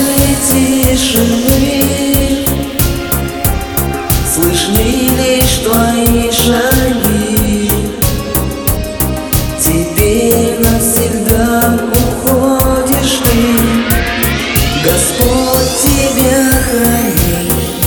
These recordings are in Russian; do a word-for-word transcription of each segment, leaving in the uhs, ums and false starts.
молчании тишины слышны лишь твои шаги. Теперь навсегда уходишь ты, Господь тебя храни.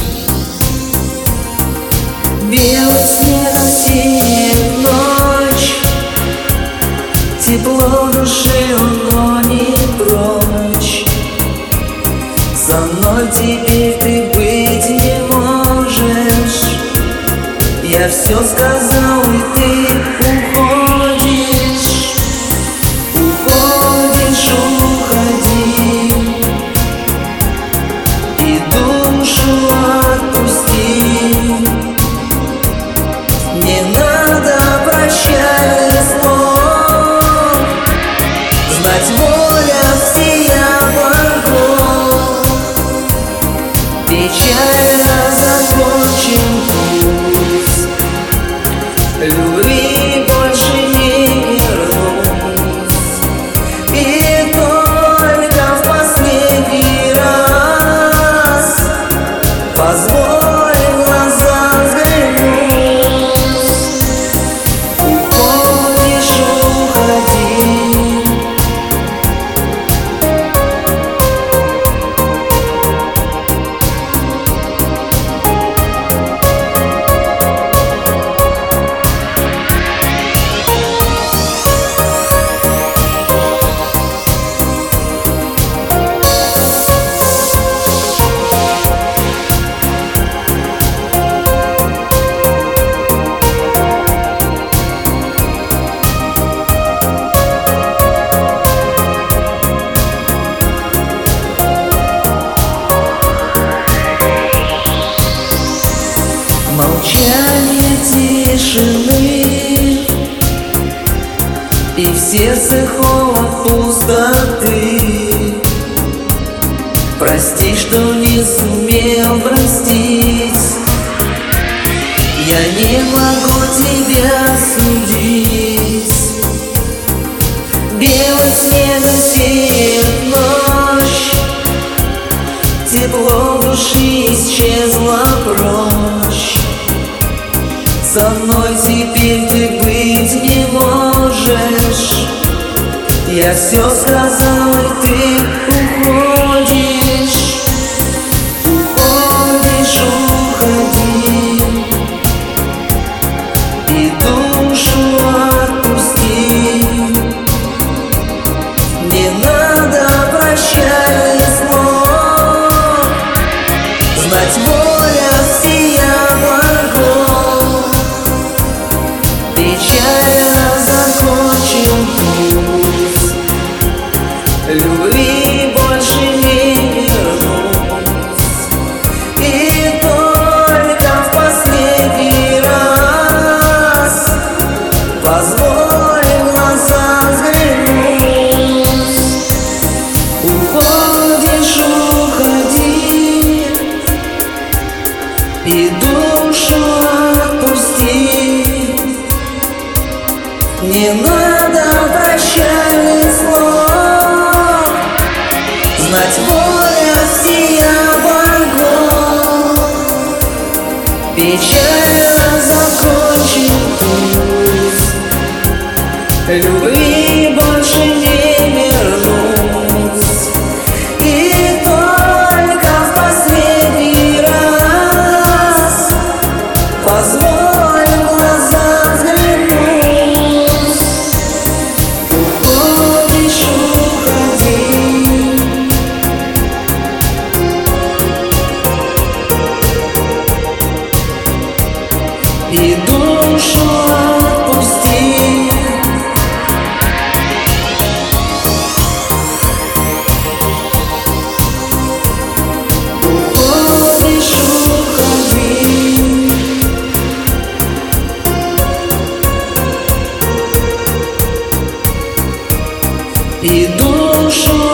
Белым снегом синеет ночь, тепло души угонит прочь. Со мной теперь ты быть не можешь. Я все сказал, и ты уходишь. Уходишь, уходи, и душу отпусти. Не надо прощальных слов, знать воля всея богов. Печально закончим путь, любви больше не вернуть. И только в последний раз позволь глаза взглянуть. Уходишь, уходи, молчание тишины, и в сердце холод пустоты. Прости, что не сумел простить. Я не могу тебя судить. Белым снегом сеет ночь, тепло души исчезло прочь. Со мной теперь ты быть не можешь. Я все сказал, и ты уходишь. Уходишь, уходи, и душу отпусти. Не надо прощальных слов, знать воля всея богов. Печально закончим путь, любви больше не вернуть. И только в последний раз позволь глаза взглянуть. Уходишь, уходи, и душу отпусти. Не надо прощальных слов, знать воля всея богов. Печально закончим путь, любви больше не вернуть. И только в последний раз позволь глаза взглянуть. Уходишь, уходи, и душу отпусти. Уходишь, уходи, и душу